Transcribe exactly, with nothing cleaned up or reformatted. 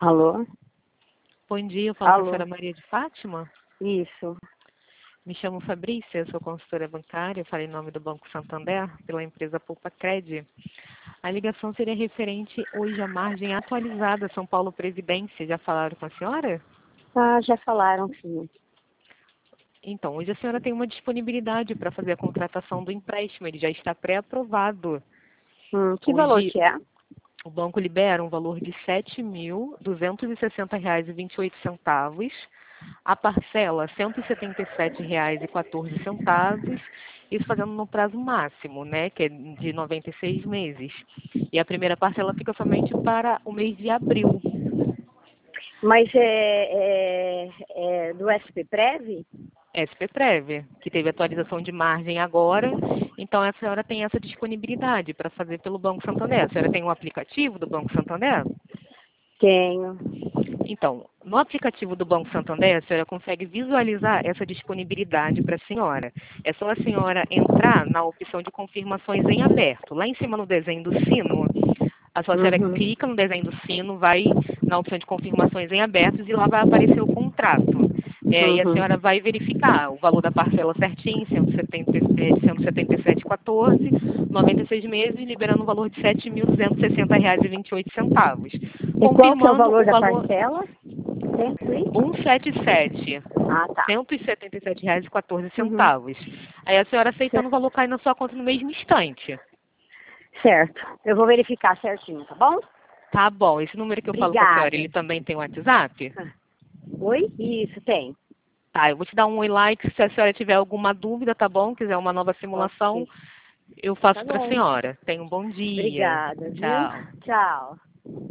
Alô? Bom dia, eu falo com a Alô? senhora Maria de Fátima. Isso. Me chamo Fabrícia, sou consultora bancária, falei em nome do Banco Santander, pela empresa Poupa Cred. A ligação seria referente hoje à margem atualizada São Paulo Previdência. Já falaram com a senhora? Ah, já falaram, sim. Então, hoje a senhora tem uma disponibilidade para fazer a contratação do empréstimo, ele já está pré-aprovado. Hum, que valor Hoje, que é? o banco libera um valor de sete mil duzentos e sessenta reais e vinte e oito centavos. A parcela, cento e setenta e sete reais e quatorze centavos, isso fazendo no prazo máximo, né, que é de noventa e seis meses. E a primeira parcela fica somente para o mês de abril. Mas é, é, é do S P Prev? S P Prev, que teve atualização de margem agora, então a senhora tem essa disponibilidade para fazer pelo Banco Santander. A senhora tem um aplicativo do Banco Santander? Tenho. Então, no aplicativo do Banco Santander, a senhora consegue visualizar essa disponibilidade para a senhora. É só a senhora entrar na opção de confirmações em aberto. Lá em cima no desenho do sino, a sua senhora Uhum. clica no desenho do sino, vai na opção de confirmações em abertos e lá vai aparecer o contrato. É, e a Uhum. senhora vai verificar o valor da parcela certinho, cento e setenta, é, cento e setenta e sete vírgula quatorze, noventa e seis meses, liberando o valor de sete mil duzentos e sessenta reais e vinte e oito centavos. E qual que é o Confirmando valor o da valor parcela? Sempre? cento e setenta e sete, Ah, tá. cento e setenta e sete reais e quatorze Uhum. centavos. Aí a senhora aceitando o valor cai na sua conta no mesmo instante. Certo. Eu vou verificar certinho, tá bom? Tá bom, esse número que eu falo com a senhora, Obrigada. ele também tem WhatsApp? Ah, oi? Isso, tem. Tá, eu vou te dar um oi like se a senhora tiver alguma dúvida, tá bom? Quiser uma nova simulação, Ok. eu faço Tá para a bom. senhora. Tenha um bom dia. Obrigada, viu? Tchau. Tchau.